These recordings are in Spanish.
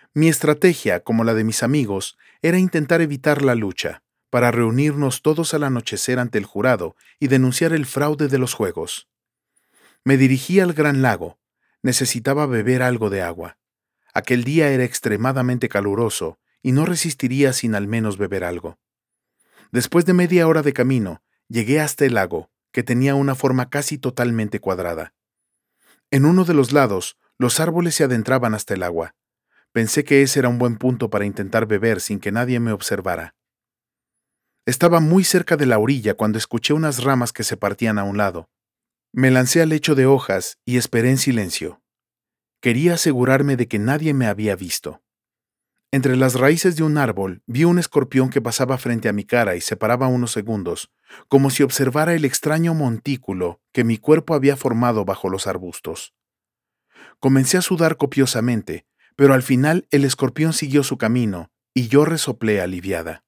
Mi estrategia, como la de mis amigos, era intentar evitar la lucha, para reunirnos todos al anochecer ante el jurado y denunciar el fraude de los juegos. Me dirigí al gran lago. Necesitaba beber algo de agua. Aquel día era extremadamente caluroso y no resistiría sin al menos beber algo. Después de media hora de camino, llegué hasta el lago, que tenía una forma casi totalmente cuadrada. En uno de los lados, los árboles se adentraban hasta el agua. Pensé que ese era un buen punto para intentar beber sin que nadie me observara. Estaba muy cerca de la orilla cuando escuché unas ramas que se partían a un lado. Me lancé al lecho de hojas y esperé en silencio. Quería asegurarme de que nadie me había visto. Entre las raíces de un árbol vi un escorpión que pasaba frente a mi cara y se paraba unos segundos, como si observara el extraño montículo que mi cuerpo había formado bajo los arbustos. Comencé a sudar copiosamente, pero al final el escorpión siguió su camino y yo resoplé aliviada.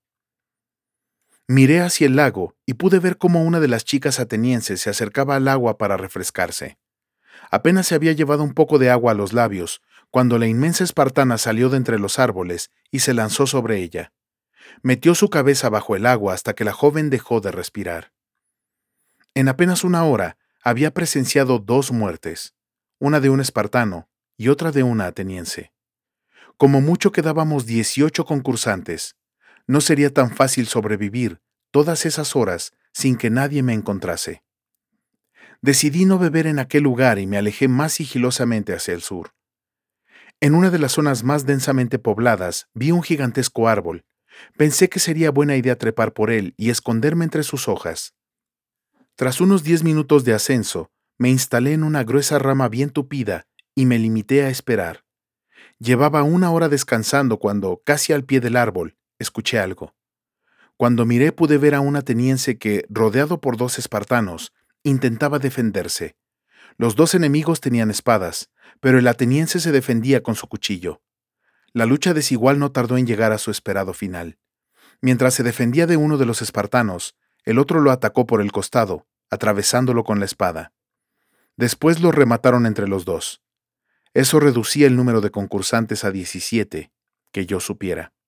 Miré hacia el lago y pude ver cómo una de las chicas atenienses se acercaba al agua para refrescarse. Apenas se había llevado un poco de agua a los labios, cuando la inmensa espartana salió de entre los árboles y se lanzó sobre ella. Metió su cabeza bajo el agua hasta que la joven dejó de respirar. En apenas una hora había presenciado 2 muertes, una de un espartano y otra de una ateniense. Como mucho quedábamos 18 concursantes. No sería tan fácil sobrevivir todas esas horas sin que nadie me encontrase. Decidí no beber en aquel lugar y me alejé más sigilosamente hacia el sur. En una de las zonas más densamente pobladas vi un gigantesco árbol. Pensé que sería buena idea trepar por él y esconderme entre sus hojas. Tras unos 10 minutos de ascenso, me instalé en una gruesa rama bien tupida y me limité a esperar. Llevaba una hora descansando cuando, casi al pie del árbol, escuché algo. Cuando miré pude ver a un ateniense que, rodeado por 2 espartanos, intentaba defenderse. Los 2 enemigos tenían espadas, pero el ateniense se defendía con su cuchillo. La lucha desigual no tardó en llegar a su esperado final. Mientras se defendía de uno de los espartanos, el otro lo atacó por el costado, atravesándolo con la espada. Después lo remataron entre los dos. Eso reducía el número de concursantes a 17, que yo supiera.